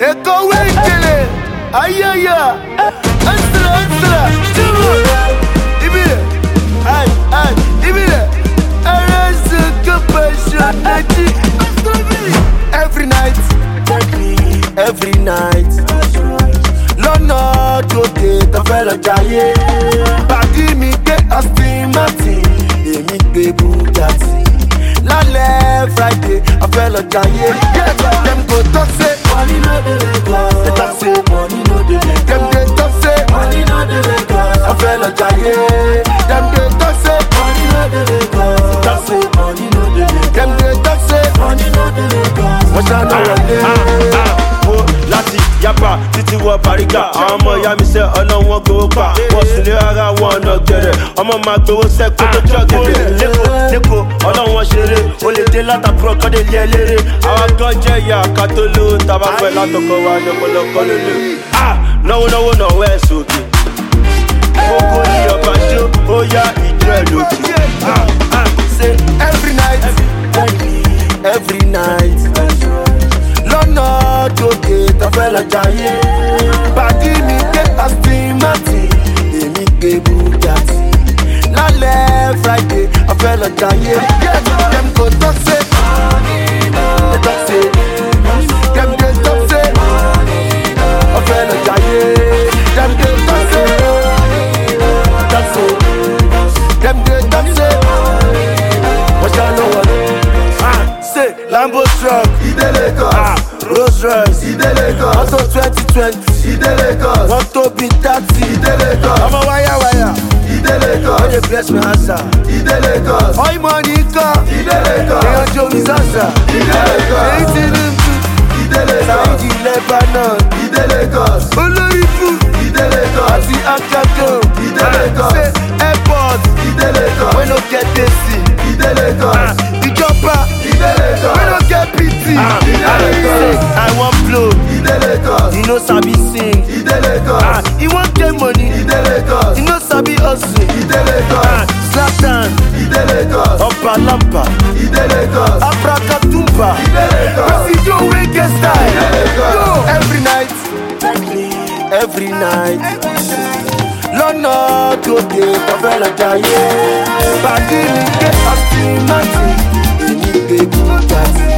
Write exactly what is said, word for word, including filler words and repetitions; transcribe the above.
Eko wekele, ayaya, ansela ansela, chuma, ibile, ay ay, ibile, arası kapışan eti. Every night, every night, lọ́nà tó dé tó fẹ́ lọ jayé. Pàdí mi gbé Aston Martin, èmi gbé Bugatti. Lálẹ́ Friday, a fẹ́ lọ jayé. Dem go talk say money no dey Lagos. They talk say money no dey Lagos. Dem dey talk say money no dey Lagos. A fẹ́ lọ jayé. Dem dey talk say money no dey Lagos. They talk say money no dey Lagos. Dem dey talk say money no dey Lagos. Wọ́n ṣáná wọlé. Láti yapa títí wọ Bariga, àwọn ọmọ ìyá mi sẹ́ ọlọ́wọ́n gbowó pa. Wọ́n sì lé ara wọn ọ̀nà gẹ̀rẹ̀, ọmọ máa gbowó sẹ́ kó tó jọ gẹ̀rẹ̀. Lẹ́kọ̀ọ́ lẹ́kọ̀ọ́ ọlọ́wọ́n ṣeré, o lè dé látàkùrọ̀ kọ́dé lé eléré. Àwa gan jẹ́ ìyá ká tó lówó, tàbá fẹ́ látọkọ wa ní ọ̀pọ̀lọpọ̀ lólè. Náwó náwó náà wẹ̀ sókè. Oko ní ọba jó, ó yá ìjọ ẹ̀ lókè. Say every night, every night. Lọ́nà tó dé tó fẹ́ lọ jayé. Pàdí mi gbé Aston Martin, èmi gbé Bugatti. Lálẹ́ Friday, a fẹ́ lọ jayé. Dem go talk say they talk say dem dey talk say a fẹ́ lọ jayé. Dem dey talk say talk say dem dey talk say wọ́n ṣá ló wọlé. Say Lambo truck, Ide Lagos. Rolls Royce, Ide Lagos. Auto twenty twenty, Ide Lagos. One to be thirty, Ide Lagos. I'm a wire wire, Ide Lagos. When they bless me answer, Ide Lagos. All money come, Ide Lagos. They on Joe Mizanza, Ide Lagos. They eating them too, Ide Lagos. Saudi Lebanon, Ide Lagos. Olorifu, Ide Lagos. Ati Akado, Ide Lagos. Say airport, Ide Lagos. We no get this, Ide Lagos. The chopper, Ide Lagos. We no get P T, Ide Lagos. I want blow, Ide Lagos. You know sabi sing, Ide Lagos. Ah, you want get money, Ide Lagos. You know sabi hustle, Ide Lagos. Ah, Zlatan, Ide Lagos. Opa Lampa, Ide Lagos. Abracadabra, Ide Lagos. Presidio wey get style, Ide Lagos. Yo, every night, every night. Lọ́nà tó dé tó fẹ́ lọ jayé. Pàdí mi gbé Aston Martin, èmi gbé Bugatti.